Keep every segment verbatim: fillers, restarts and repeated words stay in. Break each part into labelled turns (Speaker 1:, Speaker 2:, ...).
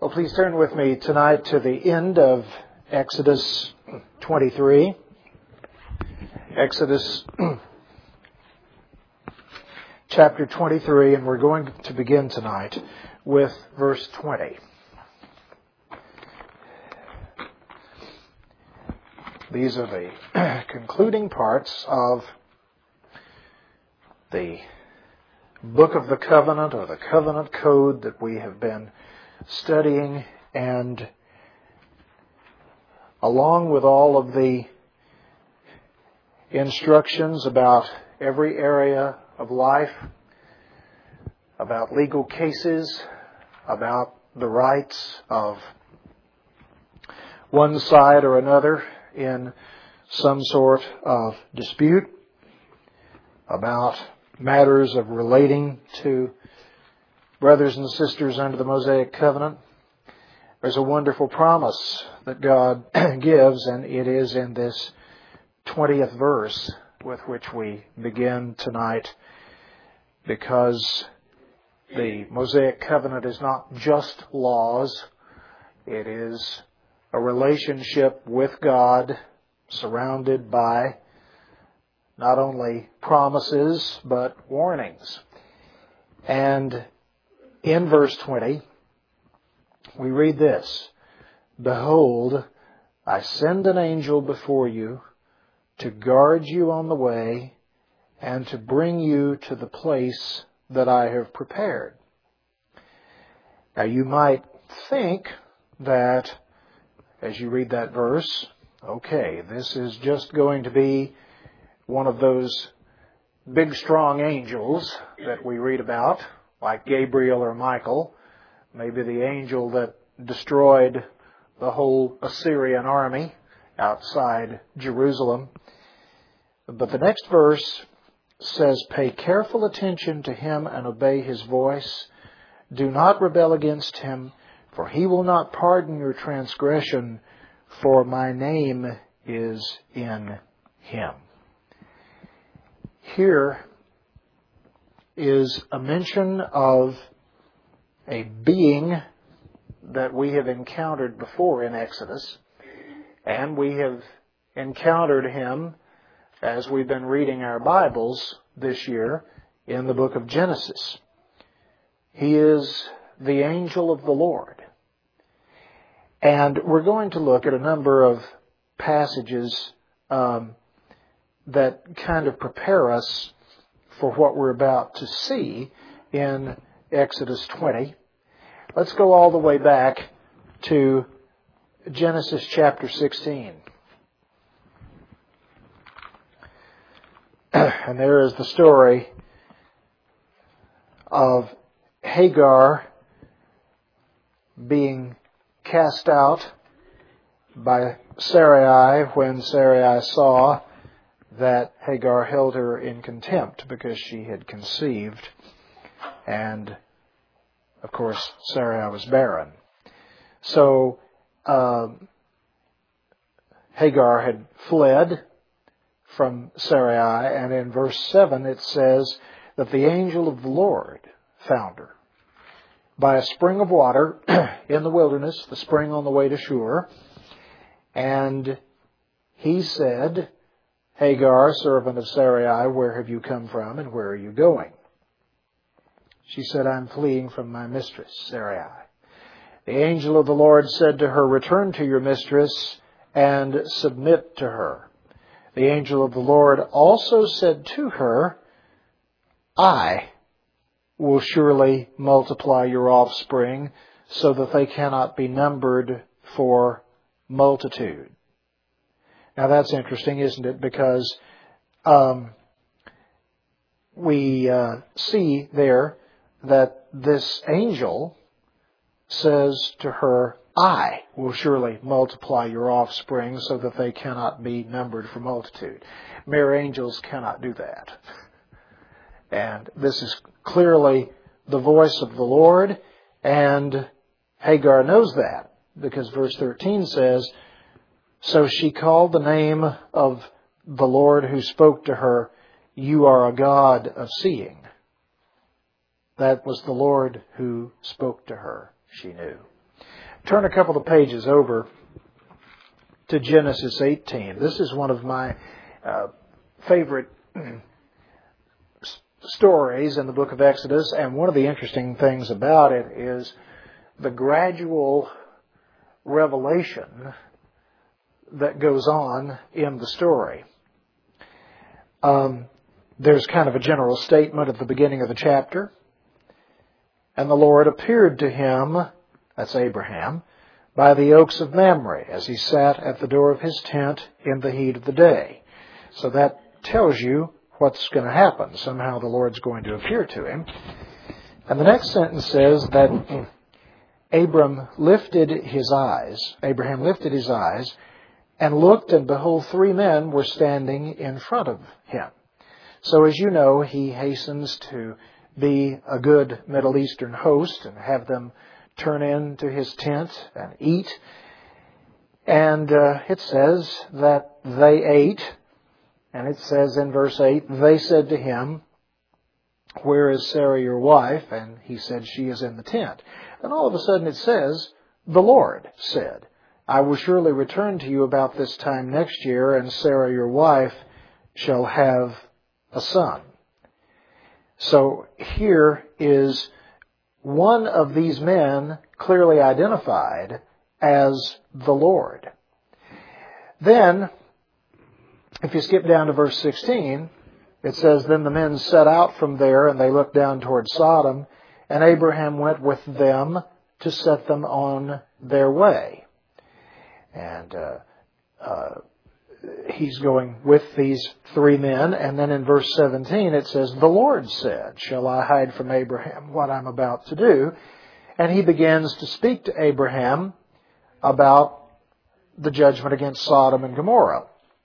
Speaker 1: Well, please turn with me tonight to the end of Exodus twenty-three. Exodus chapter twenty-three, and we're going to begin tonight with verse twenty. These are the concluding parts of the Book of the Covenant, or the Covenant Code, that we have been studying, and along with all of the instructions about every area of life, about legal cases, about the rights of one side or another in some sort of dispute, about matters of relating to brothers and sisters under the Mosaic Covenant. There's a wonderful promise that God gives, and it is in this twentieth verse with which we begin tonight, because the Mosaic Covenant is not just laws. It is a relationship with God surrounded by not only promises, but warnings. And in verse twenty, we read this: "Behold, I send an angel before you to guard you on the way and to bring you to the place that I have prepared." Now you might think that, as you read that verse, okay, this is just going to be one of those big, strong angels that we read about, like Gabriel or Michael, maybe the angel that destroyed the whole Assyrian army outside Jerusalem. But the next verse says, "Pay careful attention to him and obey his voice. Do not rebel against him, for he will not pardon your transgression, for my name is in him." Here is a mention of a being that we have encountered before in Exodus, and we have encountered him as we've been reading our Bibles this year in the book of Genesis. He is the angel of the Lord. And we're going to look at a number of passages um, that kind of prepare us for what we're about to see in Exodus twenty. Let's go all the way back to Genesis chapter sixteen. And there is the story of Hagar being cast out by Sarai when Sarai saw that Hagar held her in contempt because she had conceived. And, of course, Sarai was barren. So, uh, Hagar had fled from Sarai, and in verse seven it says that the angel of the Lord found her by a spring of water in the wilderness, the spring on the way to Shur. And he said, "Hagar, servant of Sarai, where have you come from and where are you going?" She said, "I'm fleeing from my mistress, Sarai." The angel of the Lord said to her, "Return to your mistress and submit to her." The angel of the Lord also said to her, "I will surely multiply your offspring so that they cannot be numbered for multitude." Now that's interesting, isn't it? Because um, we uh, see there that this angel says to her, "I will surely multiply your offspring so that they cannot be numbered for multitude." Mere angels cannot do that. And this is clearly the voice of the Lord, and Hagar knows that, because verse thirteen says, "So she called the name of the Lord who spoke to her, 'You are a God of seeing.'" That was the Lord who spoke to her, she knew. Turn a couple of pages over to Genesis eighteen. This is one of my uh, favorite stories in the book of Exodus, and one of the interesting things about it is the gradual revelation that goes on in the story. Um, there's kind of a general statement at the beginning of the chapter. And the Lord appeared to him, that's Abraham, by the oaks of Mamre, as he sat at the door of his tent in the heat of the day. So that tells you what's going to happen. Somehow the Lord's going to appear to him. And the next sentence says that Abram lifted his eyes, Abraham lifted his eyes, and looked, and behold, three men were standing in front of him. So as you know, he hastens to be a good Middle Eastern host and have them turn into his tent and eat. And uh, it says that they ate, and it says in verse eight, they said to him, "Where is Sarah your wife?" And he said, "She is in the tent." And all of a sudden it says, "The Lord said, I will surely return to you about this time next year, and Sarah your wife shall have a son." So here is one of these men clearly identified as the Lord. Then, if you skip down to verse sixteen, it says, "Then the men set out from there, and they looked down toward Sodom, and Abraham went with them to set them on their way." And uh, uh, he's going with these three men. And then in verse seventeen it says, "The Lord said, shall I hide from Abraham what I'm about to do?" And he begins to speak to Abraham about the judgment against Sodom and Gomorrah.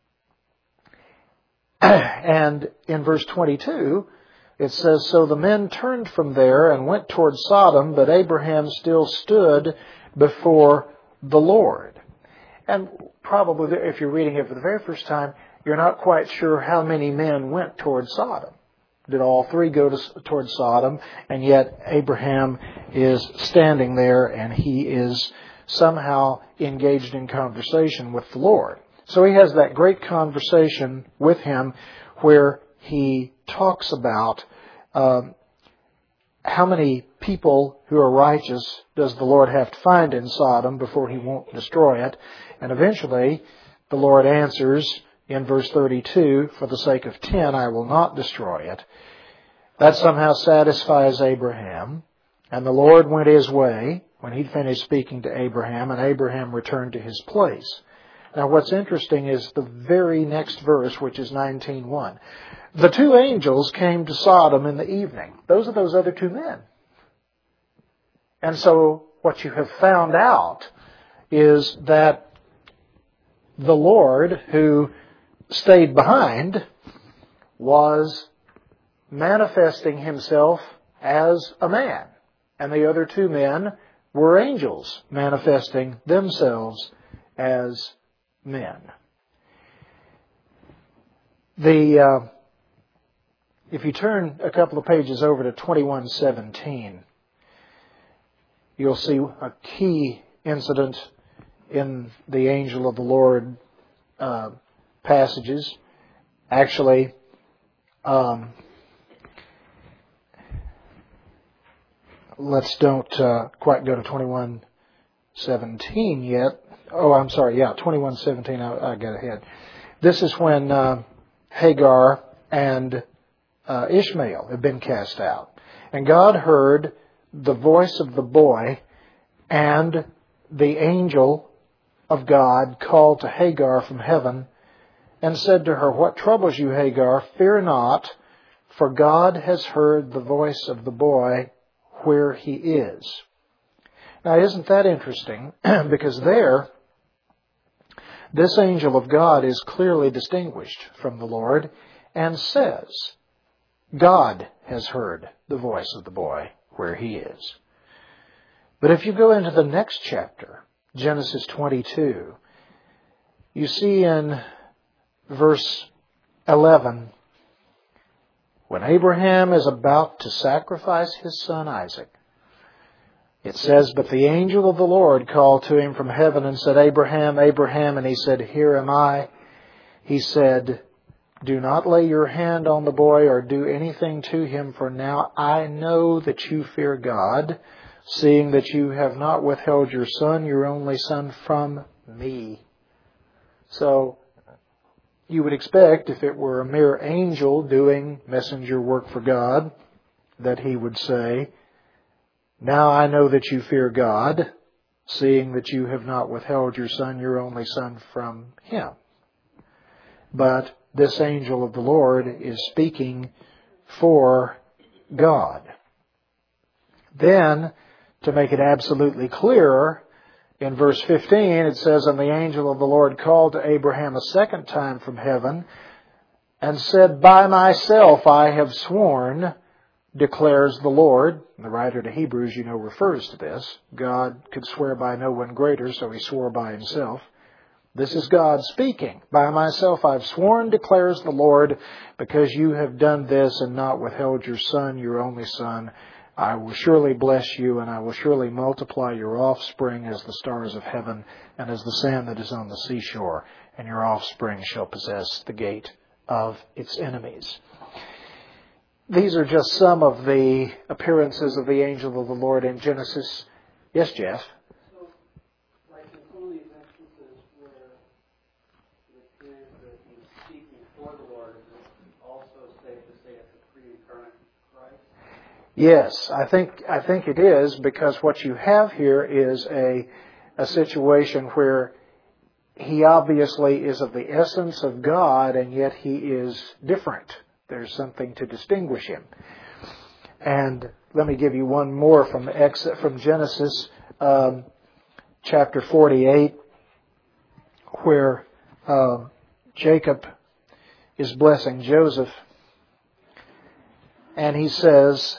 Speaker 1: And in verse twenty-two it says, "So the men turned from there and went toward Sodom, but Abraham still stood before the Lord." And probably if you're reading it for the very first time, you're not quite sure how many men went toward Sodom. Did all three go to, toward Sodom? And yet Abraham is standing there, and he is somehow engaged in conversation with the Lord. So he has that great conversation with him where he talks about um, how many people who are righteous does the Lord have to find in Sodom before he won't destroy it. And eventually the Lord answers in verse thirty-two, "For the sake of ten I will not destroy it." That somehow satisfies Abraham. And the Lord went his way when he'd finished speaking to Abraham, and Abraham returned to his place. Now what's interesting is the very next verse, which is nineteen one. "The two angels came to Sodom in the evening." Those are those other two men. And so what you have found out is that the Lord who stayed behind was manifesting himself as a man. And the other two men were angels manifesting themselves as men. The uh, if you turn a couple of pages over to twenty-one seventeen, you'll see a key incident in the angel of the Lord uh, passages. Actually, um, let's don't uh, quite go to twenty-one seventeen yet. Oh, I'm sorry. Yeah, twenty-one seventeen. I, I got ahead. This is when uh, Hagar and uh, Ishmael have been cast out, and God heard the voice of the boy, and the angel of God called to Hagar from heaven and said to her, "What troubles you, Hagar? Fear not, for God has heard the voice of the boy where he is." Now, isn't that interesting? Because there, this angel of God is clearly distinguished from the Lord and says, God has heard the voice of the boy where he is. But if you go into the next chapter, Genesis twenty-two, you see in verse eleven, when Abraham is about to sacrifice his son Isaac, It says, "But the angel of the Lord called to him from heaven and said, Abraham, Abraham. And he said, Here am I. He said, Do not lay your hand on the boy or do anything to him, for now I know that you fear God, seeing that you have not withheld your son, your only son, from me." So, you would expect, if it were a mere angel doing messenger work for God, that he would say, "Now I know that you fear God, seeing that you have not withheld your son, your only son, from him." But this angel of the Lord is speaking for God. Then, to make it absolutely clear, in verse fifteen it says, "And the angel of the Lord called to Abraham a second time from heaven and said, By myself I have sworn, declares the Lord." The writer to Hebrews, you know, refers to this. God could swear by no one greater, so he swore by himself. This is God speaking. "By myself I've sworn, declares the Lord, because you have done this and not withheld your son, your only son. I will surely bless you, and I will surely multiply your offspring as the stars of heaven and as the sand that is on the seashore, and your offspring shall possess the gate of its enemies." These are just some of the appearances of the angel of the Lord in Genesis. Yes, Jeff? Yes, I think I think it is, because what you have here is a a situation where he obviously is of the essence of God, and yet he is different. There's something to distinguish him. And let me give you one more from Ex from Genesis um, chapter forty-eight, where uh, Jacob is blessing Joseph, and he says,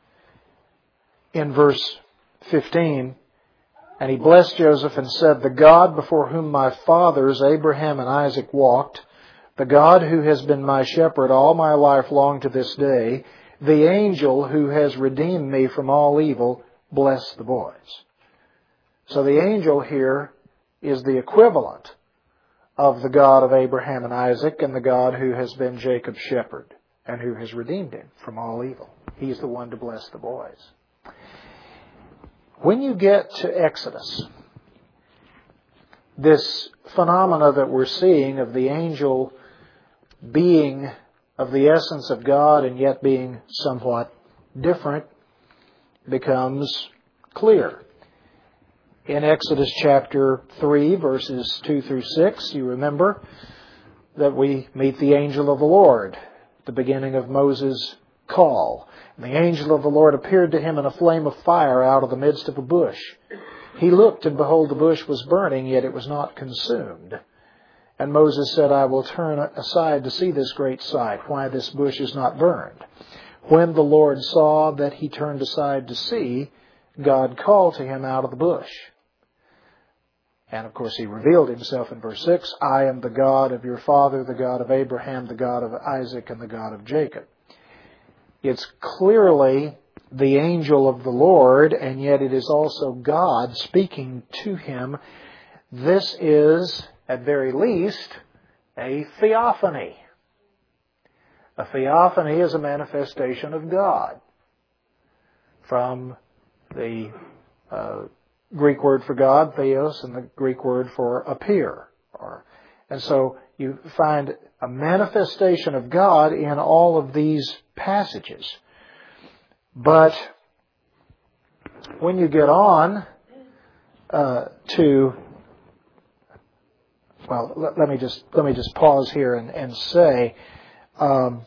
Speaker 1: in verse fifteen, "And he blessed Joseph and said, The God before whom my fathers Abraham and Isaac walked, the God who has been my shepherd all my life long to this day, the angel who has redeemed me from all evil, bless the boys." So the angel here is the equivalent of the God of Abraham and Isaac and the God who has been Jacob's shepherd and who has redeemed him from all evil. He's the one to bless the boys. When you get to Exodus, this phenomena that we're seeing of the angel being of the essence of God and yet being somewhat different becomes clear. In Exodus chapter three, verses two through six, you remember that we meet the angel of the Lord at the beginning of Moses' call. And the angel of the Lord appeared to him in a flame of fire out of the midst of a bush. He looked, and behold, the bush was burning, yet it was not consumed. And Moses said, I will turn aside to see this great sight, why this bush is not burned. When the Lord saw that he turned aside to see, God called to him out of the bush. And of course he revealed himself in verse six, I am the God of your father, the God of Abraham, the God of Isaac, and the God of Jacob. It's clearly the angel of the Lord, and yet it is also God speaking to him. This is, at very least, a theophany. A theophany is a manifestation of God. From the uh, Greek word for God, theos, and the Greek word for appear. Or, and so you find a manifestation of God in all of these passages. But when you get on uh, to, well, let, let me just let me just pause here and, and say, um,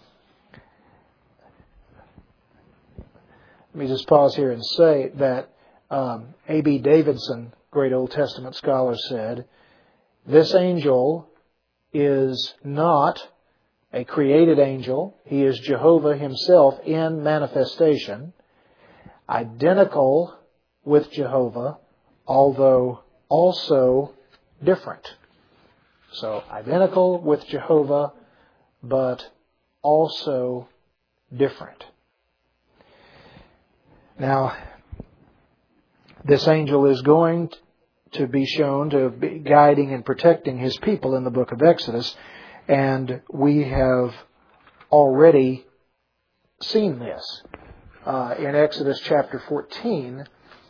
Speaker 1: let me just pause here and say that um, A B Davidson, great Old Testament scholar, said, this angel is not a created angel. He is Jehovah himself in manifestation, identical with Jehovah, although also different. So, identical with Jehovah, but also different. Now, this angel is going to be shown to be guiding and protecting His people in the book of Exodus. And we have already seen this. Uh, in Exodus chapter fourteen,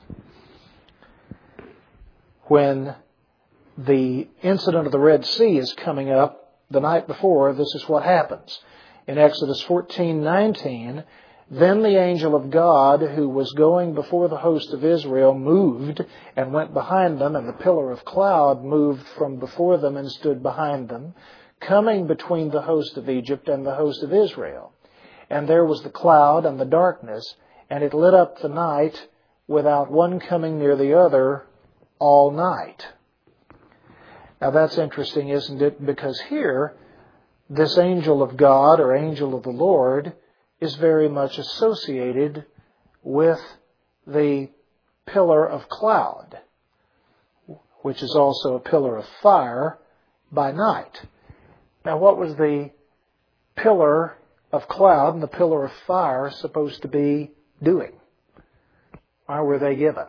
Speaker 1: when the incident of the Red Sea is coming up the night before, this is what happens. In Exodus fourteen nineteen, then the angel of God who was going before the host of Israel moved and went behind them, and the pillar of cloud moved from before them and stood behind them, coming between the host of Egypt and the host of Israel. And there was the cloud and the darkness, and it lit up the night without one coming near the other all night. Now that's interesting, isn't it? Because here, this angel of God or angel of the Lord is very much associated with the pillar of cloud, which is also a pillar of fire by night. Now what was the pillar of cloud and the pillar of fire supposed to be doing? Why were they given?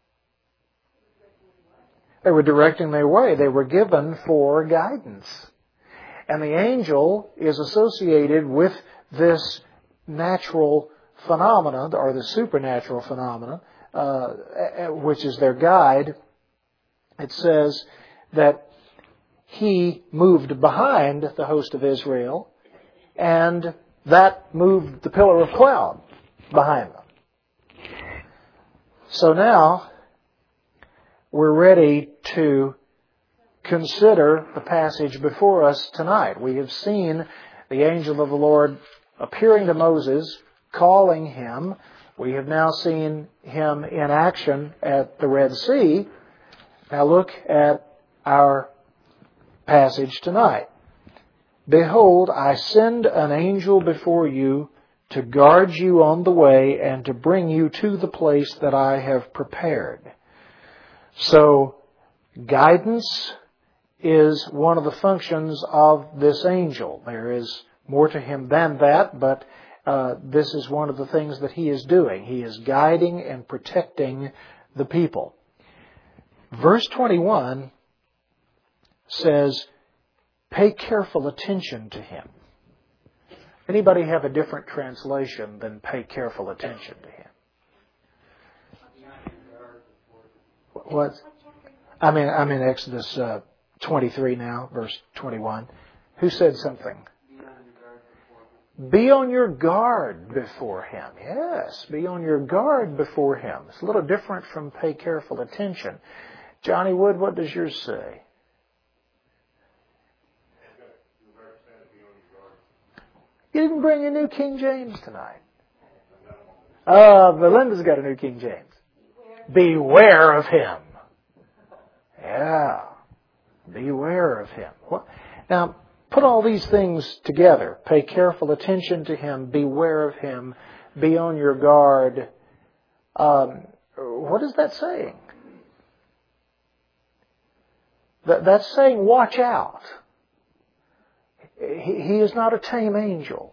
Speaker 1: They were directing their way. They were given for guidance. And the angel is associated with this natural phenomena, or the supernatural phenomena, uh, which is their guide. It says that he moved behind the host of Israel, and that moved the pillar of cloud behind them. So now we're ready to consider the passage before us tonight. We have seen the angel of the Lord appearing to Moses, calling him. We have now seen him in action at the Red Sea. Now look at our passage tonight. Behold, I send an angel before you to guard you on the way and to bring you to the place that I have prepared. So, guidance is one of the functions of this angel. There is more to him than that, but uh, this is one of the things that he is doing. He is guiding and protecting the people. Verse twenty-one says, pay careful attention to him. Anybody have a different translation than pay careful attention to him? What? I'm in, I'm in Exodus uh, twenty-three now, verse twenty-one. Who said something? Be on your guard before him. Yes, be on your guard before him. It's a little different from pay careful attention. Johnny Wood, what does yours say? You didn't bring a New King James tonight. Uh, Belinda's got a New King James. Beware of him. Yeah. Beware of him. Now, put all these things together. Pay careful attention to him. Beware of him. Be on your guard. Um, what is that saying? That, that's saying watch out. He, he is not a tame angel.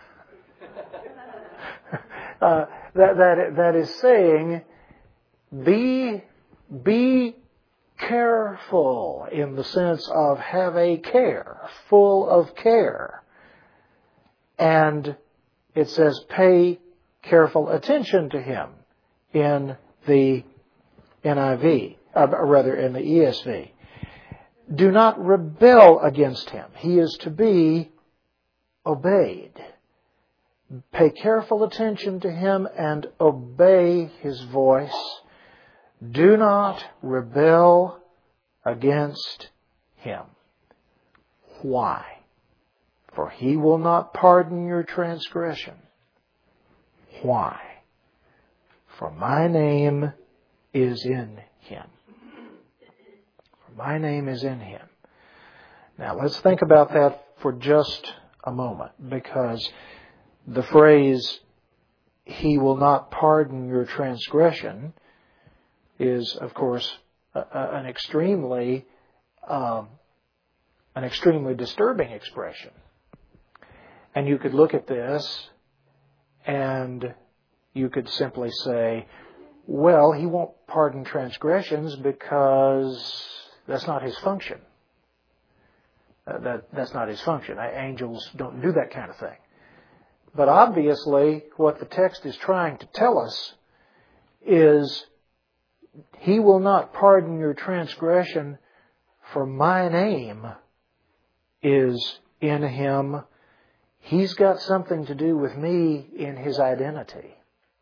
Speaker 1: uh, that, that, that is saying be, be careful in the sense of have a care, full of care. And it says pay careful attention to him in the N I V, or rather in the E S V. Do not rebel against him. He is to be obeyed. Pay careful attention to him and obey his voice. Do not rebel against him. Why? For he will not pardon your transgression. Why? For my name is in him. For my name is in him. Now let's think about that for just a moment, because the phrase, he will not pardon your transgression, is, of course, a, a, an extremely, um, an extremely disturbing expression. And you could look at this and you could simply say, Well, He won't pardon transgressions because that's not His function. Uh, that, that's not His function. Angels don't do that kind of thing. But obviously, what the text is trying to tell us is He will not pardon your transgression, for my name is in Him. He's got something to do with me in His identity.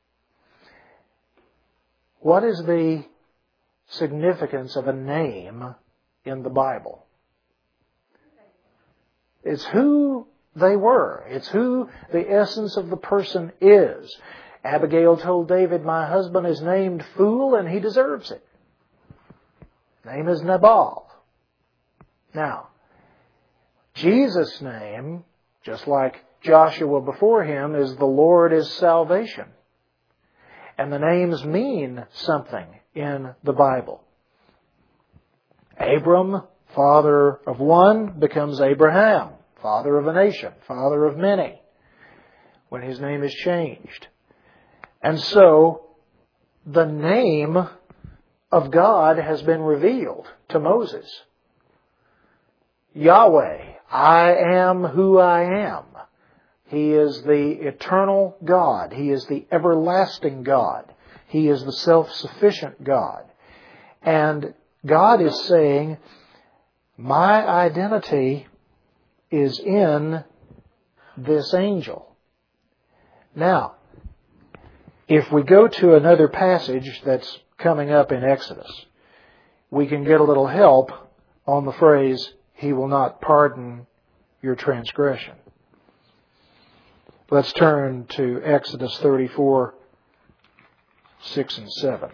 Speaker 1: What is the significance of a name in the Bible? It's who they were. It's who the essence of the person is. Abigail told David, my husband is named fool and he deserves it. His name is Nabal. Now, Jesus' name, just like Joshua before him, is the Lord is salvation. And the names mean something in the Bible. Abram, father of one, becomes Abraham, father of a nation, father of many, when his name is changed. And so, the name of God has been revealed to Moses. Yahweh, I am who I am. He is the eternal God. He is the everlasting God. He is the self-sufficient God. And God is saying, my identity is in this angel. Now, if we go to another passage that's coming up in Exodus, we can get a little help on the phrase, He will not pardon your transgression. Let's turn to Exodus thirty-four, six and seven.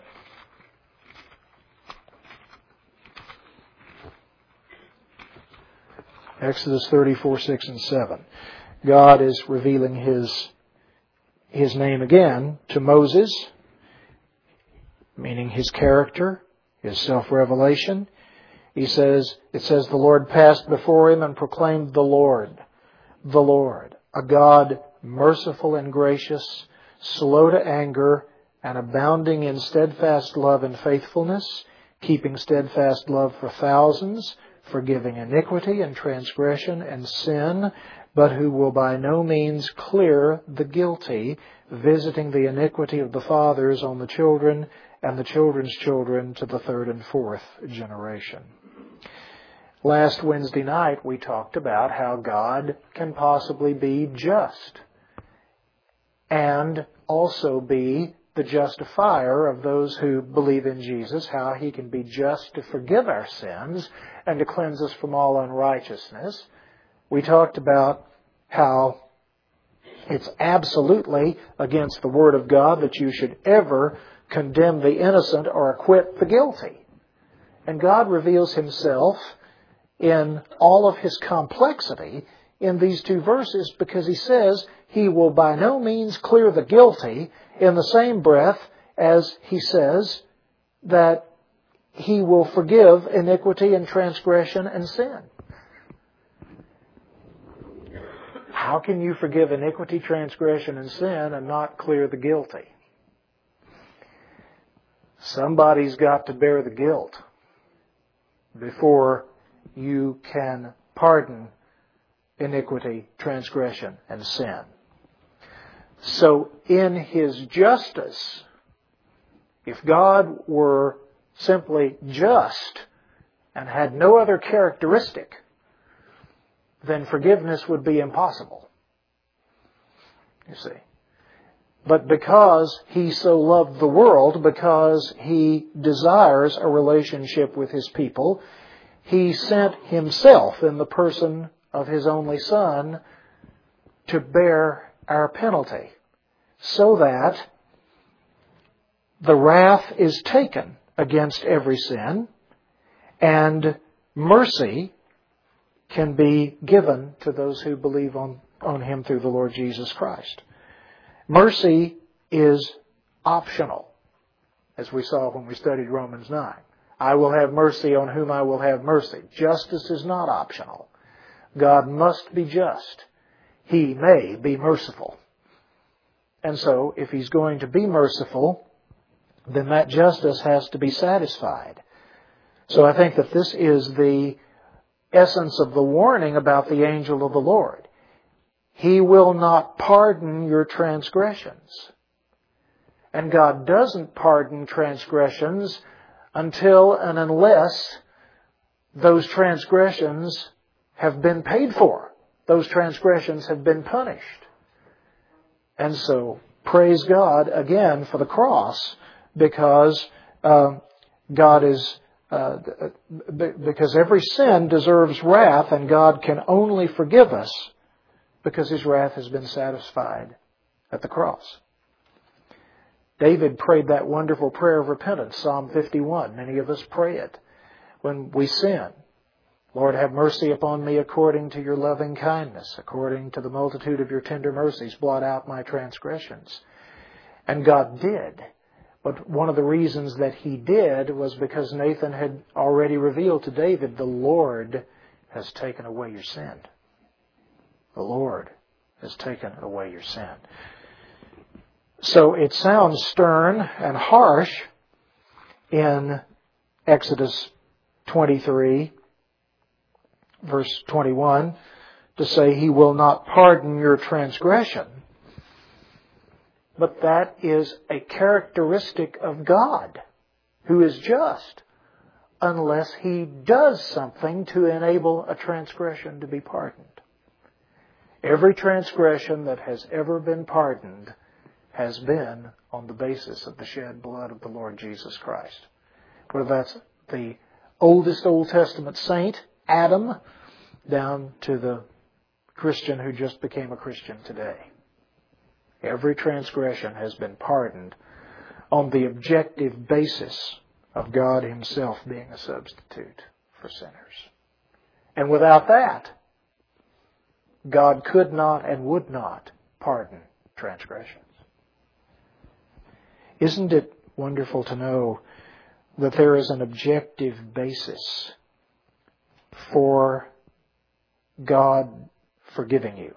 Speaker 1: Exodus thirty-four, six and seven. God is revealing His, His name again to Moses, meaning His character, His self-revelation. He says, it says, the Lord passed before him and proclaimed the Lord, the Lord, a God merciful and gracious, slow to anger, and abounding in steadfast love and faithfulness, keeping steadfast love for thousands, forgiving iniquity and transgression and sin, but who will by no means clear the guilty, visiting the iniquity of the fathers on the children and the children's children to the third and fourth generation. Last Wednesday night we talked about how God can possibly be just and also be the justifier of those who believe in Jesus, how He can be just to forgive our sins and to cleanse us from all unrighteousness. We talked about how it's absolutely against the Word of God that you should ever condemn the innocent or acquit the guilty. And God reveals Himself in all of His complexity in these two verses because He says He will by no means clear the guilty in the same breath as He says that He will forgive iniquity and transgression and sin. How can you forgive iniquity, transgression, and sin and not clear the guilty? Somebody's got to bear the guilt before you can pardon iniquity, transgression, and sin. So in His justice, if God were simply just and had no other characteristic, then forgiveness would be impossible. You see. But because He so loved the world, because He desires a relationship with His people, He sent Himself in the person of His only Son to bear our penalty, so that the wrath is taken against every sin, and mercy can be given to those who believe on, on Him through the Lord Jesus Christ. Mercy is optional, as we saw when we studied Romans nine. I will have mercy on whom I will have mercy. Justice is not optional. God must be just. He may be merciful. And so, if He's going to be merciful, then that justice has to be satisfied. So I think that this is the essence of the warning about the angel of the Lord. He will not pardon your transgressions. And God doesn't pardon transgressions until and unless those transgressions have been paid for. Those transgressions have been punished. And so, praise God again for the cross, because uh, God is, uh, because every sin deserves wrath, and God can only forgive us because His wrath has been satisfied at the cross. David prayed that wonderful prayer of repentance, Psalm fifty-one. Many of us pray it when we sin. Lord, have mercy upon me according to your loving kindness. According to the multitude of your tender mercies, blot out my transgressions. And God did. But one of the reasons that He did was because Nathan had already revealed to David, the Lord has taken away your sin. The Lord has taken away your sin. So it sounds stern and harsh in Exodus twenty-three, verse twenty-one, to say He will not pardon your transgression. But that is a characteristic of God, who is just, unless He does something to enable a transgression to be pardoned. Every transgression that has ever been pardoned has been on the basis of the shed blood of the Lord Jesus Christ. Whether that's the oldest Old Testament saint, Adam, down to the Christian who just became a Christian today. Every transgression has been pardoned on the objective basis of God Himself being a substitute for sinners. And without that, God could not and would not pardon transgressions. Isn't it wonderful to know that there is an objective basis for God forgiving you?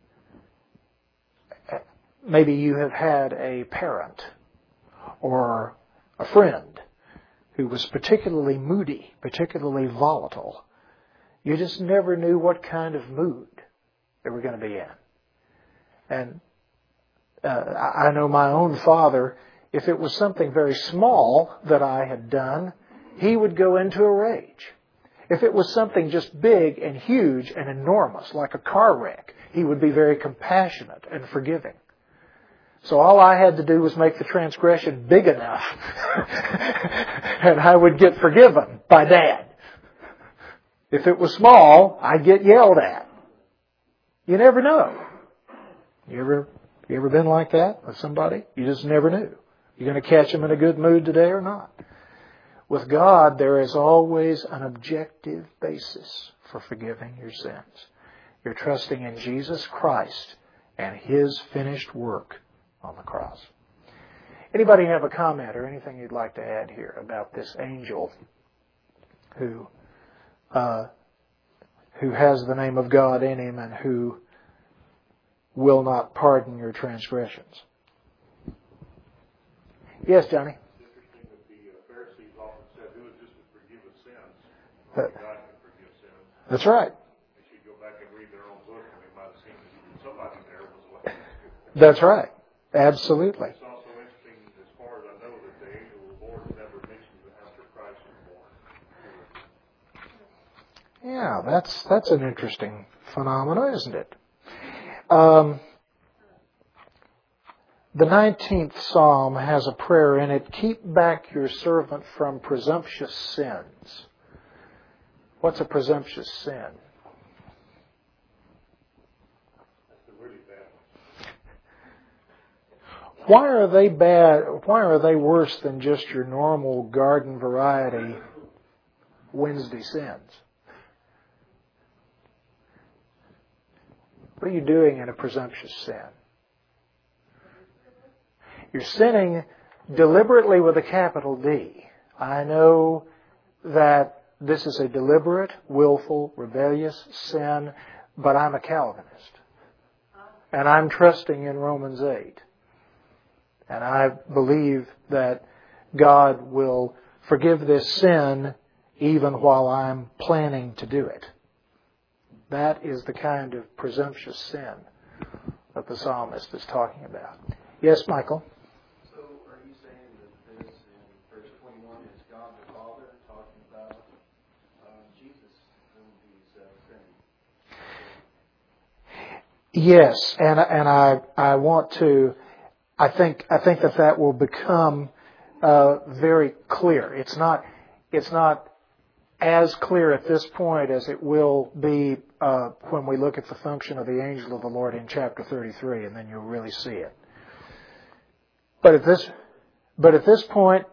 Speaker 1: Maybe you have had a parent or a friend who was particularly moody, particularly volatile. You just never knew what kind of mood they were going to be in. And uh, I know my own father, if it was something very small that I had done, he would go into a rage. If it was something just big and huge and enormous, like a car wreck, he would be very compassionate and forgiving. So all I had to do was make the transgression big enough and I would get forgiven by Dad. If it was small, I'd get yelled at. You never know. You ever, you ever been like that with somebody? You just never knew. You're going to catch them in a good mood today or not. With God, there is always an objective basis for forgiving your sins. You're trusting in Jesus Christ and His finished work on the cross. Anybody have a comment or anything you'd like to add here about this angel who uh, who has the name of God in him and who will not pardon your transgressions? Yes, Johnny?
Speaker 2: It's interesting that the Pharisees often said, who is this to forgive us sins?
Speaker 1: That,
Speaker 2: God can forgive sins.
Speaker 1: That's right.
Speaker 2: They should go back and read their own book, and they might have seen that somebody there was like.
Speaker 1: That's right. Absolutely.
Speaker 2: It's also interesting, as far as I know, that the angel of the Lord never mentioned after Christ was born.
Speaker 1: Yeah, that's that's an interesting phenomenon, isn't it? Um, the nineteenth Psalm has a prayer in it, keep back your servant from presumptuous sins. What's a presumptuous sin? Why are they bad? Why are they worse than just your normal garden variety Wednesday sins? What are you doing in a presumptuous sin? You're sinning deliberately with a capital D. I know that this is a deliberate, willful, rebellious sin, but I'm a Calvinist. And I'm trusting in Romans eight. And I believe that God will forgive this sin even while I'm planning to do it. That is the kind of presumptuous sin that the psalmist is talking about. Yes, Michael?
Speaker 3: So are you saying that this in verse twenty-one is God the Father talking about uh, Jesus whom he's uh, sending?
Speaker 1: Yes, and and I I want to I think I think that that will become uh, very clear. It's not it's not as clear at this point as it will be uh, when we look at the function of the angel of the Lord in chapter thirty-three, and then you'll really see it. But at this but at this point,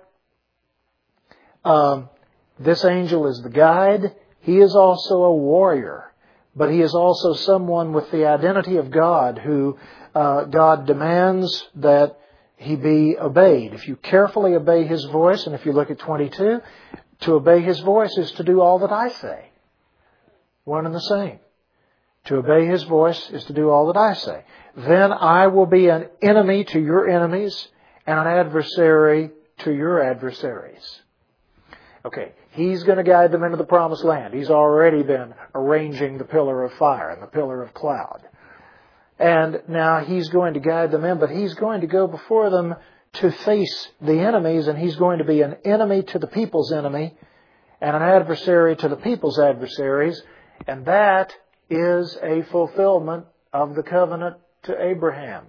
Speaker 1: um, this angel is the guide. He is also a warrior, but he is also someone with the identity of God who uh, God demands that he be obeyed. If you carefully obey his voice, and if you look at twenty-two, to obey his voice is to do all that I say. One and the same. To obey his voice is to do all that I say. Then I will be an enemy to your enemies and an adversary to your adversaries. Okay, he's going to guide them into the promised land. He's already been arranging the pillar of fire and the pillar of cloud. And now he's going to guide them in, but he's going to go before them to face the enemies, and he's going to be an enemy to the people's enemy and an adversary to the people's adversaries. And that is a fulfillment of the covenant to Abraham.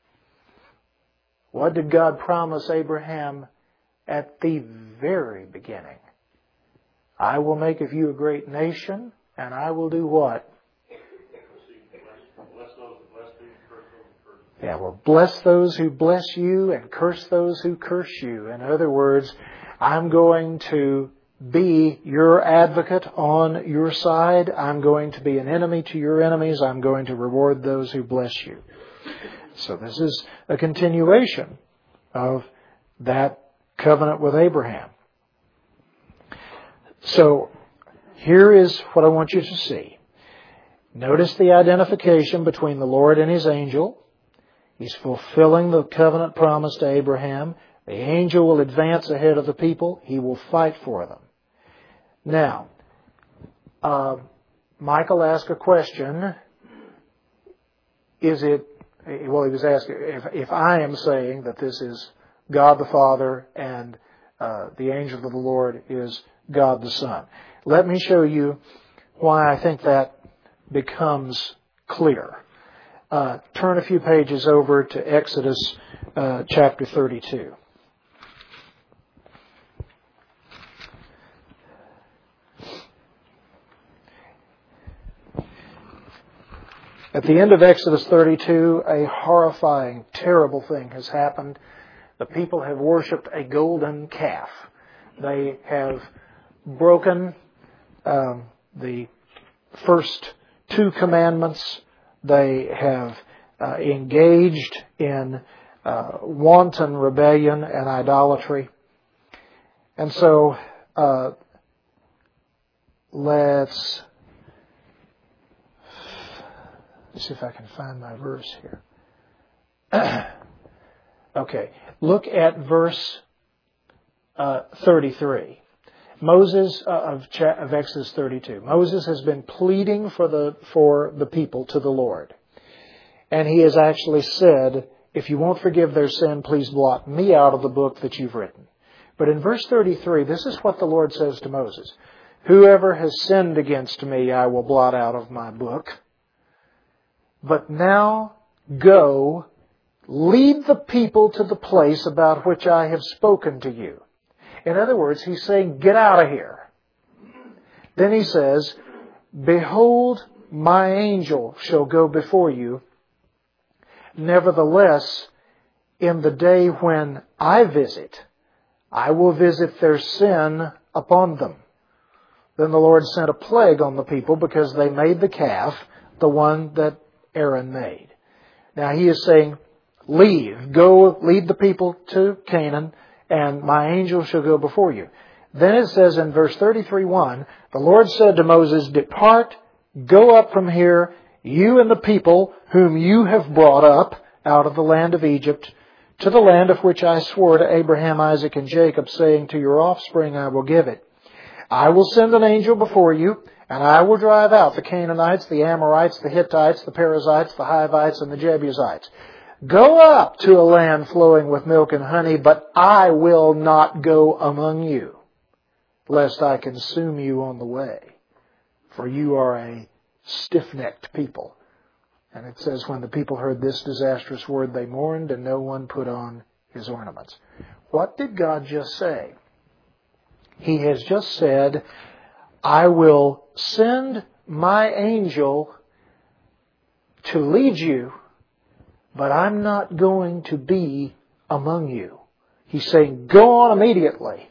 Speaker 1: What did God promise Abraham at the very beginning? I will make of you a great nation, and I will do what? Yeah, well, bless those who bless you and curse those who curse you. In other words, I'm going to be your advocate on your side. I'm going to be an enemy to your enemies. I'm going to reward those who bless you. So this is a continuation of that covenant with Abraham. So here is what I want you to see. Notice the identification between the Lord and his angel. He's fulfilling the covenant promise to Abraham. The angel will advance ahead of the people. He will fight for them. Now, uh, Michael asked a question. Is it, well, he was asking if, if I am saying that this is God the Father and uh, the angel of the Lord is God the Son. Let me show you why I think that becomes clear. Uh, turn a few pages over to Exodus uh, chapter thirty-two. At the end of Exodus thirty-two, a horrifying, terrible thing has happened. The people have worshipped a golden calf. They have broken um, the first two commandments. They have uh, engaged in uh, wanton rebellion and idolatry. And so, uh, let's, let's see if I can find my verse here. Okay, look at verse uh, thirty-three. Moses uh, of, of Exodus thirty-two. Moses has been pleading for the for the people to the Lord. And he has actually said, if you won't forgive their sin, please blot me out of the book that you've written. But in verse thirty-three, this is what the Lord says to Moses. Whoever has sinned against me, I will blot out of my book. But now go, lead the people to the place about which I have spoken to you. In other words, he's saying, get out of here. Then he says, behold, my angel shall go before you. Nevertheless, in the day when I visit, I will visit their sin upon them. Then the Lord sent a plague on the people because they made the calf, the one that Aaron made. Now he is saying, leave, go lead the people to Canaan, and my angel shall go before you. Then it says in verse thirty-three one, the Lord said to Moses, depart, go up from here, you and the people whom you have brought up out of the land of Egypt, to the land of which I swore to Abraham, Isaac, and Jacob, saying, to your offspring I will give it. I will send an angel before you, and I will drive out the Canaanites, the Amorites, the Hittites, the Perizzites, the Hivites, and the Jebusites. Go up to a land flowing with milk and honey, but I will not go among you, lest I consume you on the way. For you are a stiff-necked people. And it says, when the people heard this disastrous word, they mourned, and no one put on his ornaments. What did God just say? He has just said, I will send my angel to lead you, but I'm not going to be among you. He's saying, go on immediately,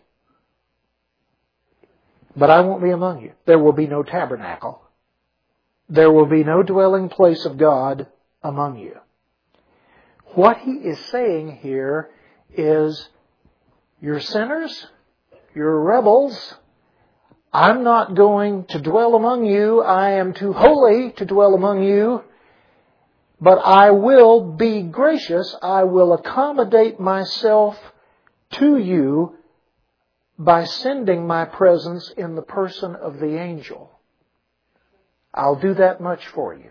Speaker 1: but I won't be among you. There will be no tabernacle. There will be no dwelling place of God among you. What he is saying here is, you're sinners, you're rebels. I'm not going to dwell among you. I am too holy to dwell among you. But I will be gracious. I will accommodate myself to you by sending my presence in the person of the angel. I'll do that much for you.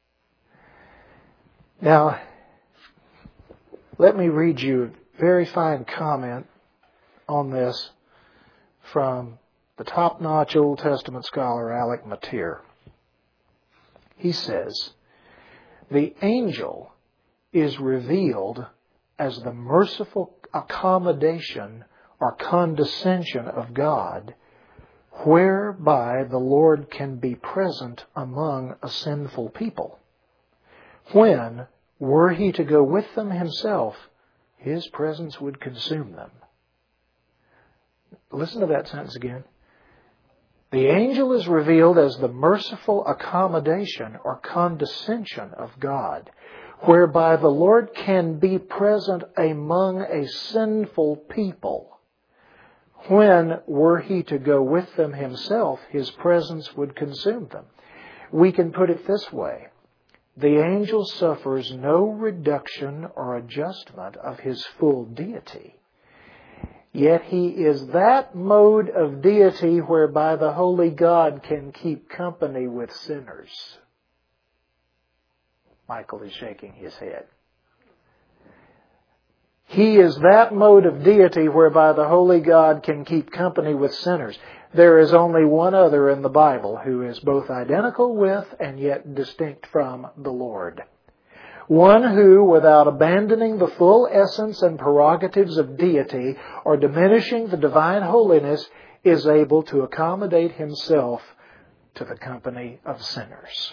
Speaker 1: Now, let me read you a very fine comment on this from the top-notch Old Testament scholar Alec Motyer. He says, the angel is revealed as the merciful accommodation or condescension of God, whereby the Lord can be present among a sinful people. When, were he to go with them himself, his presence would consume them. Listen to that sentence again. The angel is revealed as the merciful accommodation or condescension of God, whereby the Lord can be present among a sinful people. When, were he to go with them himself, his presence would consume them. We can put it this way. The angel suffers no reduction or adjustment of his full deity. Yet he is that mode of deity whereby the holy God can keep company with sinners. Michael is shaking his head. He is that mode of deity whereby the holy God can keep company with sinners. There is only one other in the Bible who is both identical with and yet distinct from the Lord. One who, without abandoning the full essence and prerogatives of deity or diminishing the divine holiness, is able to accommodate himself to the company of sinners.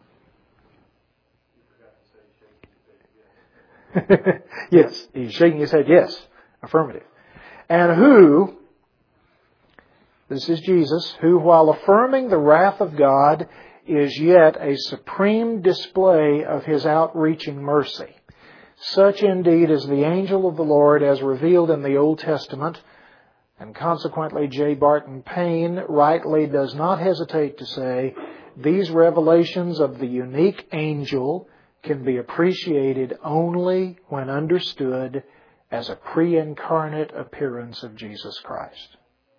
Speaker 1: Yes, he's shaking his head. Yes, affirmative. And who, this is Jesus, who while affirming the wrath of God is yet a supreme display of his outreaching mercy. Such indeed is the angel of the Lord as revealed in the Old Testament, and consequently J. Barton Payne rightly does not hesitate to say, these revelations of the unique angel can be appreciated only when understood as a pre-incarnate appearance of Jesus Christ.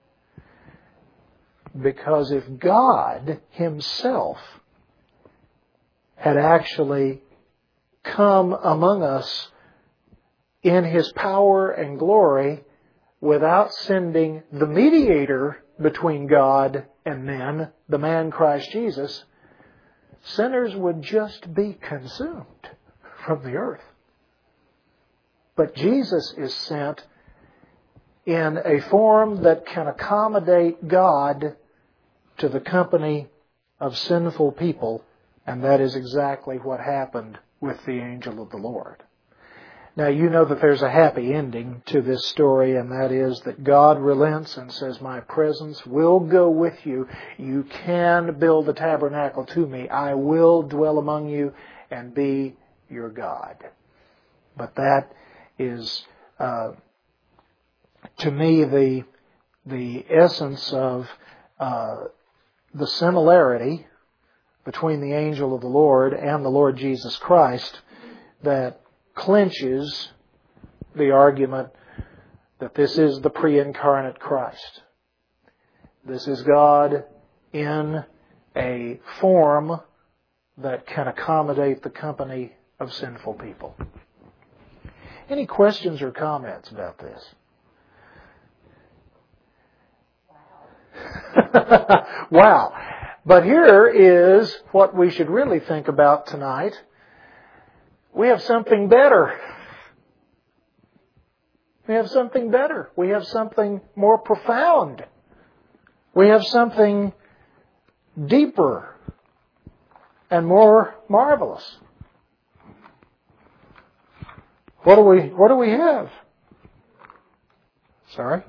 Speaker 1: Because if God himself had actually come among us in his power and glory without sending the mediator between God and men, the man Christ Jesus, sinners would just be consumed from the earth. But Jesus is sent in a form that can accommodate God to the company of sinful people, and that is exactly what happened with the angel of the Lord. Now, you know that there's a happy ending to this story, and that is that God relents and says, my presence will go with you. You can build a tabernacle to me. I will dwell among you and be your God. But that is, uh, to me, the, the essence of uh, the similarity between the angel of the Lord and the Lord Jesus Christ that clinches the argument that this is the pre-incarnate Christ. This is God in a form that can accommodate the company of sinful people. Any questions or comments about this? Wow. Wow. But here is what we should really think about tonight. We have something better. We have something better. We have something more profound. We have something deeper and more marvelous. What do we, what do we have? Sorry?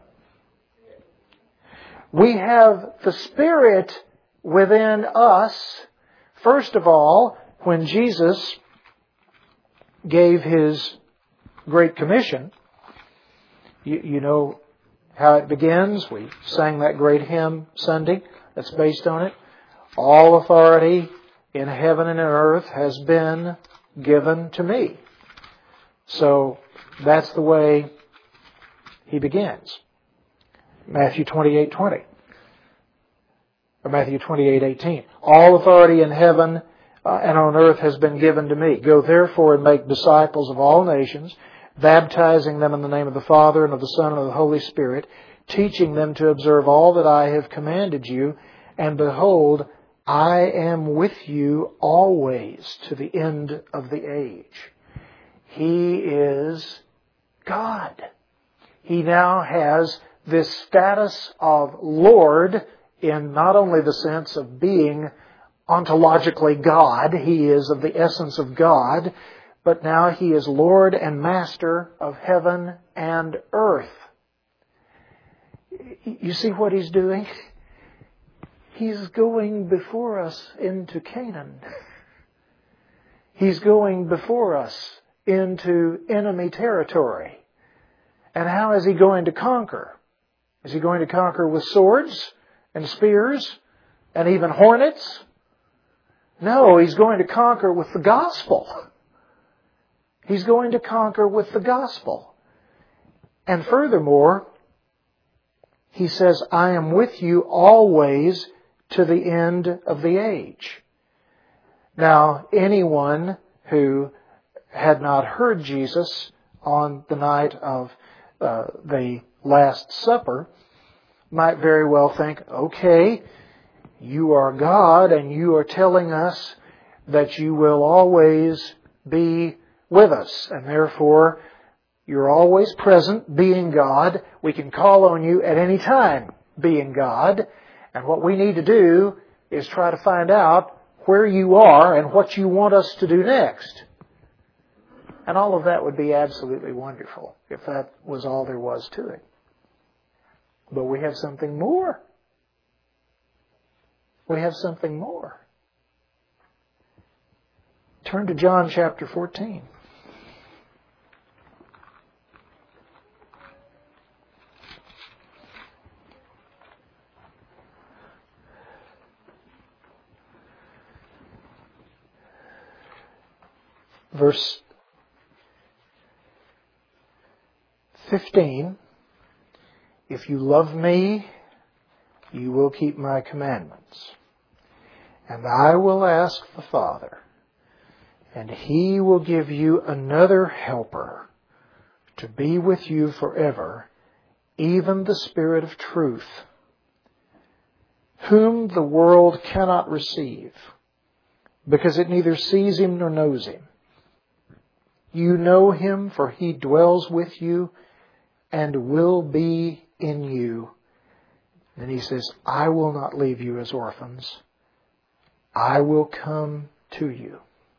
Speaker 1: We have the Spirit within us. First of all, when Jesus gave His Great Commission, you, you know how it begins. We sang that great hymn Sunday that's based on it. All authority in heaven and on earth has been given to me. So that's the way He begins. Matthew twenty-eight twenty. Or Matthew twenty-eight eighteen. All authority in heaven uh, and on earth has been given to me. Go therefore and make disciples of all nations, baptizing them in the name of the Father and of the Son and of the Holy Spirit, teaching them to observe all that I have commanded you. And behold, I am with you always to the end of the age. He is God. He now has this status of Lord in not only the sense of being ontologically God, He is of the essence of God, but now He is Lord and Master of heaven and earth. You see what He's doing? He's going before us into Canaan. He's going before us into enemy territory. And how is He going to conquer? Is He going to conquer with swords and spears and even hornets? No, He's going to conquer with the gospel. He's going to conquer with the gospel. And furthermore, He says, I am with you always to the end of the age. Now, anyone who had not heard Jesus on the night of uh, the Last Supper might very well think, okay, you are God and you are telling us that you will always be with us, and therefore you're always present, being God. We can call on you at any time, being God. And what we need to do is try to find out where you are and what you want us to do next. And all of that would be absolutely wonderful if that was all there was to it. But we have something more. We have something more. Turn to John chapter fourteen. Verse fifteen, if you love me, you will keep my commandments. And I will ask the Father, and He will give you another helper to be with you forever, even the Spirit of truth, whom the world cannot receive, because it neither sees Him nor knows Him. You know Him, for He dwells with you and will be in you. Then He says, I will not leave you as orphans. I will come to you.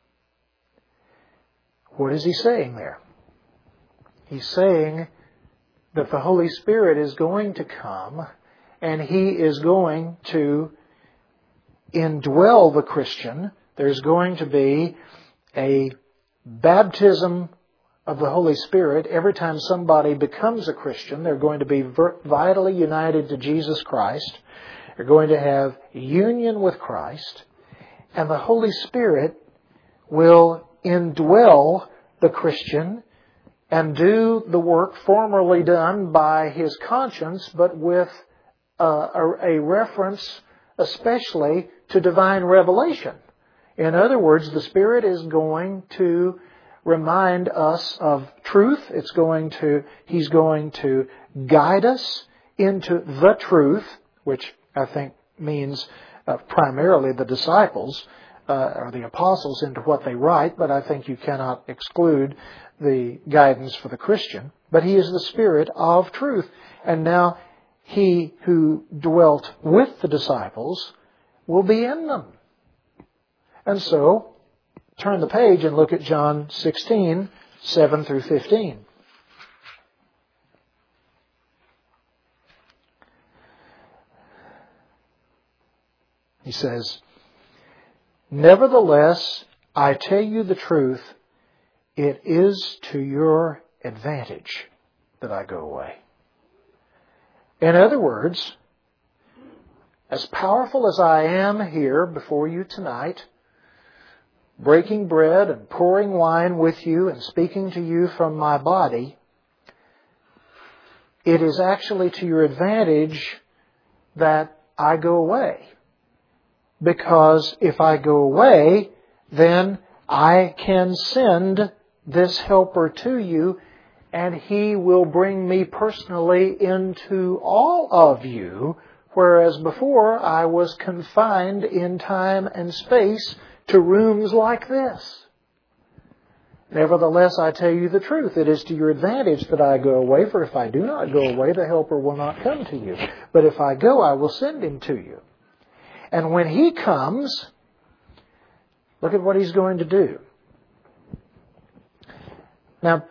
Speaker 1: What is He saying there? He's saying that the Holy Spirit is going to come and He is going to indwell the Christian. There's going to be a baptism of the Holy Spirit. Every time somebody becomes a Christian, they're going to be vitally united to Jesus Christ. They're going to have union with Christ. And the Holy Spirit will indwell the Christian and do the work formerly done by his conscience, but with uh, a, a reference especially to divine revelation. In other words, the Spirit is going to remind us of truth. It's going to, He's going to guide us into the truth, which I think means uh, primarily the disciples uh, or the apostles into what they write, but I think you cannot exclude the guidance for the Christian. But He is the Spirit of truth. And now He who dwelt with the disciples will be in them. And so, turn the page and look at John sixteen, seven through fifteen. He says, "Nevertheless, I tell you the truth, it is to your advantage that I go away." In other words, as powerful as I am here before you tonight, breaking bread and pouring wine with you and speaking to you from my body, it is actually to your advantage that I go away. Because if I go away, then I can send this helper to you, and he will bring me personally into all of you, whereas before I was confined in time and space to rooms like this. Nevertheless, I tell you the truth. It is to your advantage that I go away, for if I do not go away, the helper will not come to you. But if I go, I will send him to you. And when he comes, look at what he's going to do. Now,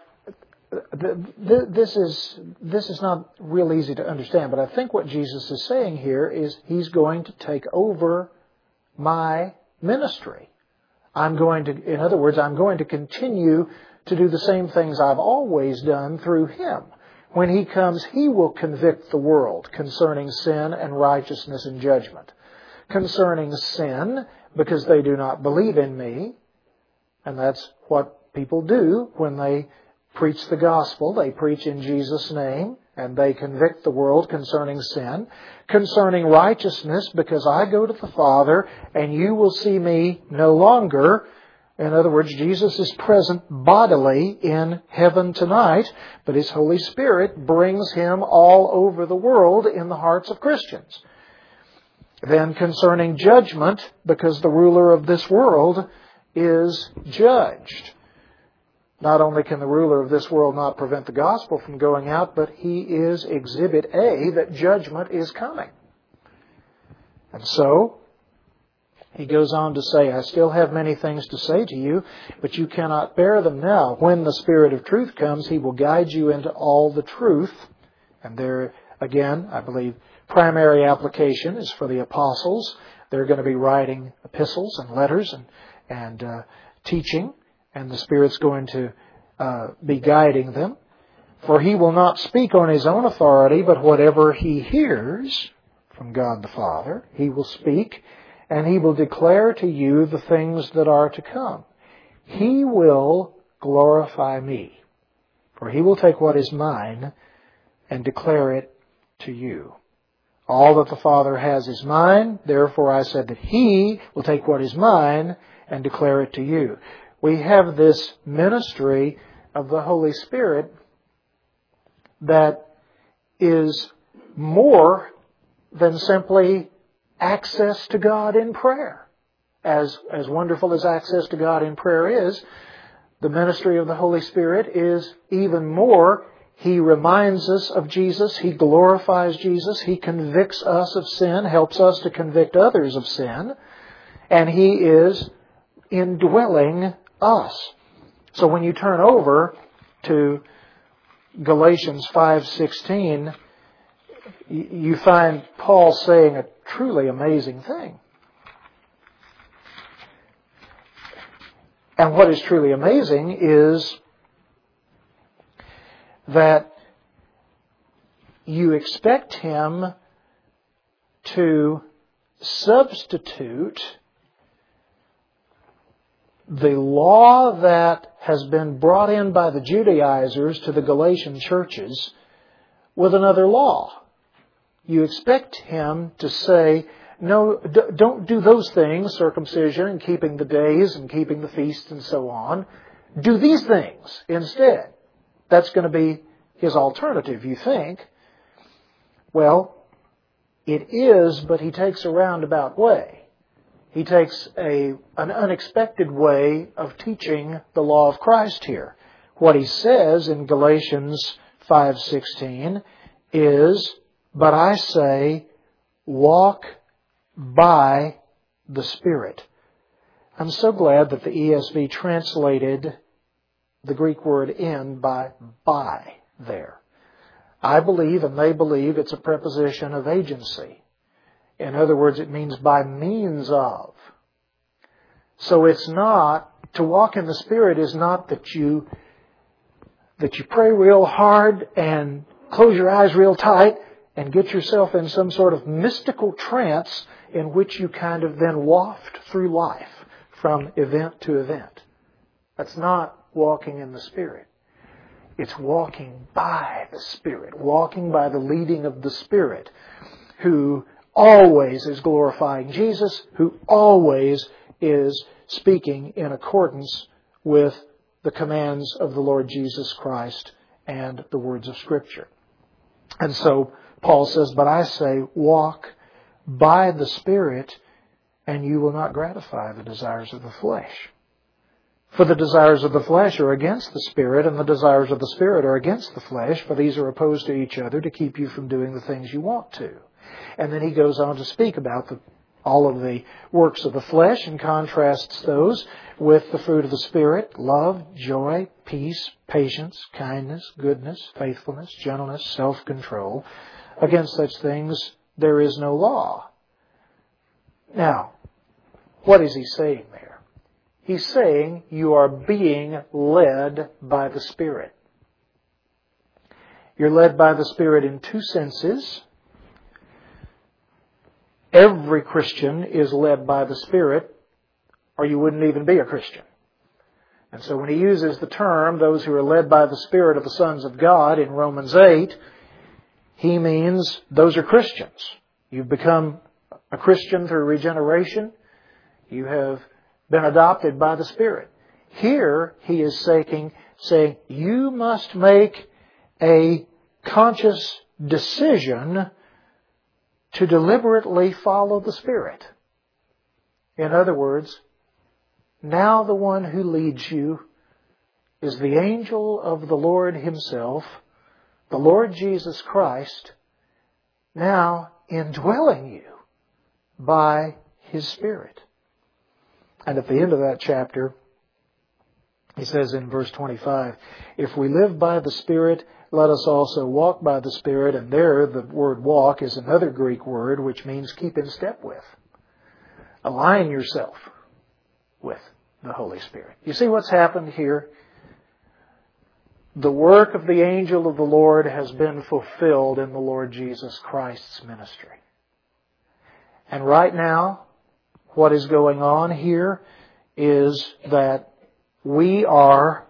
Speaker 1: this is this is not real easy to understand, but I think what Jesus is saying here is He's going to take over my ministry. I'm going to, in other words, I'm going to continue to do the same things I've always done through Him. When He comes, He will convict the world concerning sin and righteousness and judgment. Concerning sin, because they do not believe in me, and that's what people do when they preach the gospel. They preach in Jesus' name, and they convict the world concerning sin. Concerning righteousness, because I go to the Father, and you will see me no longer. In other words, Jesus is present bodily in heaven tonight, but His Holy Spirit brings Him all over the world in the hearts of Christians. Then concerning judgment, because the ruler of this world is judged. Not only can the ruler of this world not prevent the gospel from going out, but he is exhibit A that judgment is coming. And so, he goes on to say, I still have many things to say to you, but you cannot bear them now. When the Spirit of truth comes, He will guide you into all the truth. And there, again, I believe, primary application is for the apostles. They're going to be writing epistles and letters and, and uh, teaching. And the Spirit's going to uh, be guiding them. For He will not speak on His own authority, but whatever He hears from God the Father, He will speak, and He will declare to you the things that are to come. He will glorify me, for He will take what is mine and declare it to you. All that the Father has is mine, therefore I said that He will take what is mine and declare it to you. We have this ministry of the Holy Spirit that is more than simply access to God in prayer. As, as wonderful as access to God in prayer is, the ministry of the Holy Spirit is even more. He reminds us of Jesus. He glorifies Jesus. He convicts us of sin, helps us to convict others of sin. And He is indwelling us. So when you turn over to Galatians five sixteen, you find Paul saying a truly amazing thing. And what is truly amazing is that you expect Him to substitute the law that has been brought in by the Judaizers to the Galatian churches with another law. You expect him to say, no, d- don't do those things, circumcision and keeping the days and keeping the feasts and so on. Do these things instead. That's going to be his alternative, you think. Well, it is, but he takes a roundabout way. He takes a, an unexpected way of teaching the law of Christ here. What he says in Galatians five sixteen is, but I say, walk by the Spirit. I'm so glad that the E S V translated the Greek word in by by there. I believe, and they believe, it's a preposition of agency. In other words, it means by means of. So it's not, to walk in the Spirit is not that you, that you pray real hard and close your eyes real tight and get yourself in some sort of mystical trance in which you kind of then waft through life from event to event. That's not walking in the Spirit. It's walking by the Spirit, walking by the leading of the Spirit, who always is glorifying Jesus, who always is speaking in accordance with the commands of the Lord Jesus Christ and the words of Scripture. And so Paul says, but I say, walk by the Spirit, and you will not gratify the desires of the flesh. For the desires of the flesh are against the Spirit, and the desires of the Spirit are against the flesh, for these are opposed to each other to keep you from doing the things you want to. And then he goes on to speak about the, all of the works of the flesh and contrasts those with the fruit of the Spirit: love, joy, peace, patience, kindness, goodness, faithfulness, gentleness, self-control. Against such things there is no law. Now, what is he saying there? He's saying you are being led by the Spirit. You're led by the Spirit in two senses. Every Christian is led by the Spirit, or you wouldn't even be a Christian. And so when he uses the term, those who are led by the Spirit of the sons of God, in Romans eight, he means those are Christians. You've become a Christian through regeneration. You have been adopted by the Spirit. Here he is saying, saying you must make a conscious decision to deliberately follow the Spirit. In other words, now the one who leads you is the angel of the Lord Himself, the Lord Jesus Christ, now indwelling you by His Spirit. And at the end of that chapter, he says in verse twenty-five, if we live by the Spirit, let us also walk by the Spirit. And there, the word walk is another Greek word which means keep in step with. Align yourself with the Holy Spirit. You see what's happened here? The work of the angel of the Lord has been fulfilled in the Lord Jesus Christ's ministry. And right now, what is going on here is that we are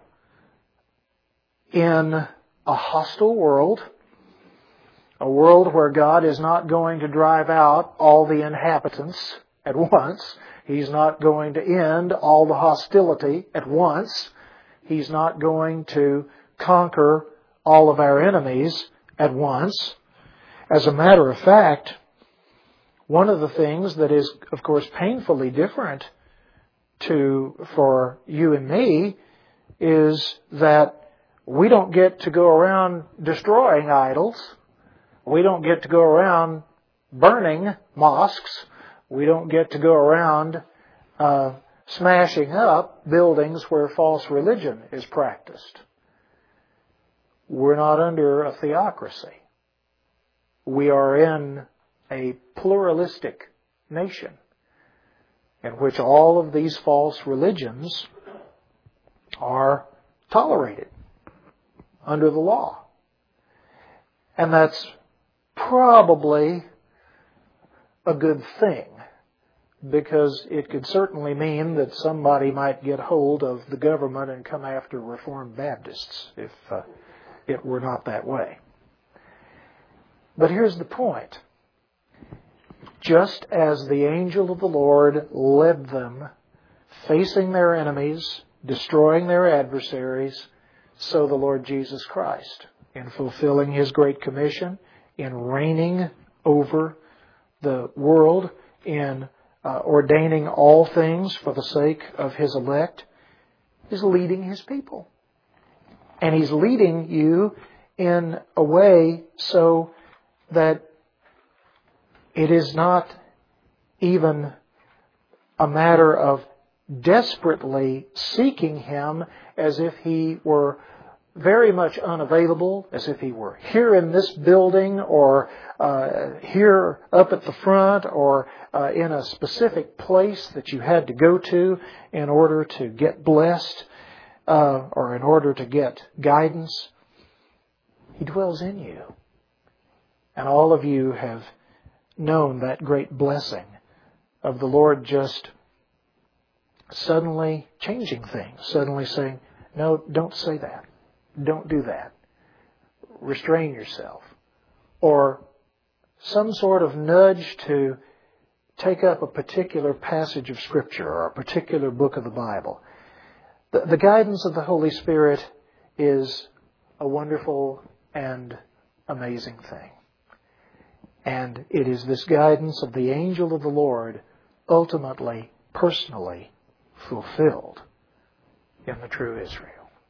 Speaker 1: in a hostile world, a world where God is not going to drive out all the inhabitants at once. He's not going to end all the hostility at once. He's not going to conquer all of our enemies at once. As a matter of fact, one of the things that is, of course, painfully different to for you and me is that we don't get to go around destroying idols. We don't get to go around burning mosques. We don't get to go around uh, smashing up buildings where false religion is practiced. We're not under a theocracy. We are in a pluralistic nation in which all of these false religions are tolerated under the law. And that's probably a good thing, because it could certainly mean that somebody might get hold of the government and come after Reformed Baptists if uh, it were not that way. But here's the point. Just as the angel of the Lord led them, facing their enemies, destroying their adversaries, so the Lord Jesus Christ, in fulfilling His Great Commission, in reigning over the world, in uh, ordaining all things for the sake of His elect, is leading His people. And He's leading you in a way so that it is not even a matter of desperately seeking Him as if He were very much unavailable, as if He were here in this building or uh, here up at the front or uh, in a specific place that you had to go to in order to get blessed uh, or in order to get guidance. He dwells in you. And all of you have known that great blessing of the Lord just suddenly changing things, suddenly saying, no, don't say that. Don't do that. Restrain yourself. Or some sort of nudge to take up a particular passage of Scripture or a particular book of the Bible. The, the guidance of the Holy Spirit is a wonderful and amazing thing. And it is this guidance of the angel of the Lord ultimately, personally fulfilled in the true Israel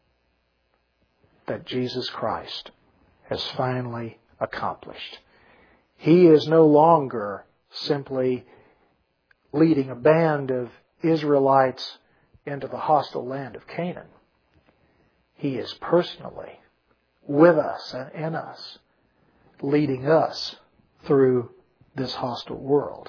Speaker 1: that Jesus Christ has finally accomplished. He is no longer simply leading a band of Israelites into the hostile land of Canaan. He is personally with us and in us, leading us through this hostile world.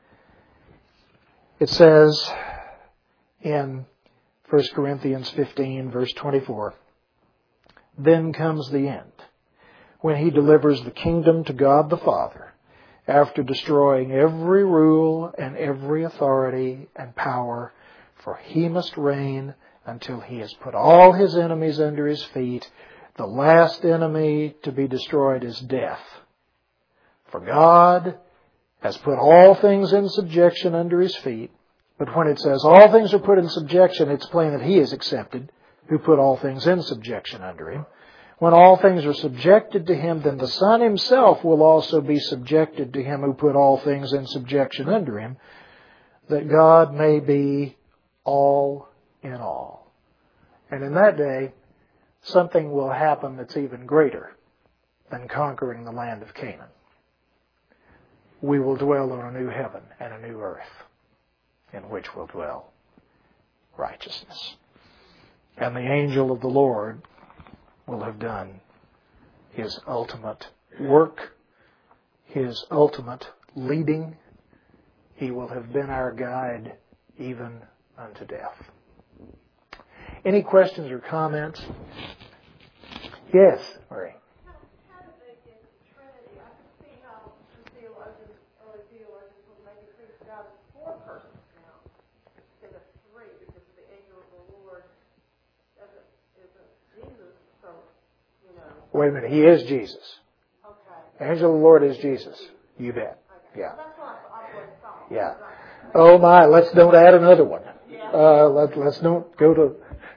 Speaker 1: It says in First Corinthians fifteen, verse twenty-four, then comes the end, when He delivers the kingdom to God the Father, after destroying every rule and every authority and power, for He must reign until He has put all His enemies under His feet. The last enemy to be destroyed is death. For God has put all things in subjection under His feet. But when it says all things are put in subjection, it's plain that He is accepted, who put all things in subjection under Him. When all things are subjected to Him, then the Son Himself will also be subjected to Him who put all things in subjection under Him, that God may be all in all. And in that day, something will happen that's even greater than conquering the land of Canaan. We will dwell on a new heaven and a new earth, in which will dwell righteousness. And the angel of the Lord will have done His ultimate work, His ultimate leading. He will have been our guide even unto death. Any questions or comments? Yes, Marie. Wait a minute, He is Jesus. Okay. Angel of the Lord is Jesus. You bet. Okay. Yeah. Yeah. Oh my, let's don't add another one. Yeah. Uh, let, let's don't go to...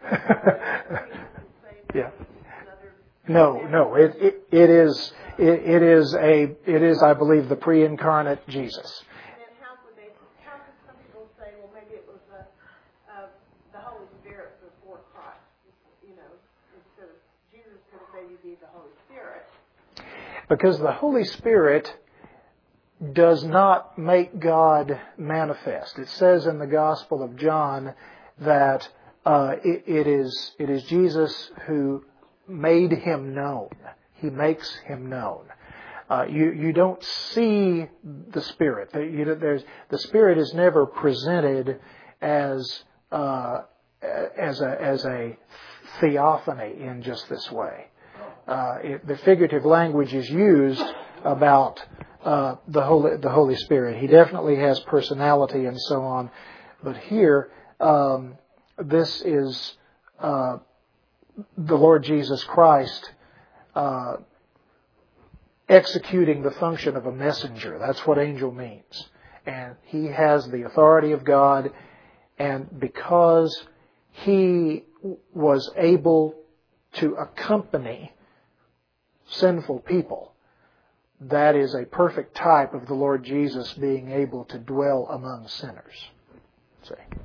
Speaker 1: yeah. No, no, it, it, it is, it, it is a, it is, I believe, the pre-incarnate Jesus.
Speaker 4: And how could they, how could some people say, well, maybe it was the, uh, the Holy Spirit before Christ, you know, instead of Jesus could have maybe be the Holy Spirit.
Speaker 1: Because the Holy Spirit does not make God manifest. It says in the Gospel of John that uh, it, it is it is Jesus who made Him known. He makes Him known. Uh, you you don't see the Spirit. You, there's, the Spirit is never presented as uh, as a as a theophany in just this way. Uh, it, the figurative language is used about uh, the Holy the Holy Spirit. He definitely has personality and so on. But here, um, this is uh, the Lord Jesus Christ uh, executing the function of a messenger. That's what angel means. And He has the authority of God, and because He was able to accompany sinful people, that is a perfect type of the Lord Jesus being able to dwell among sinners. See?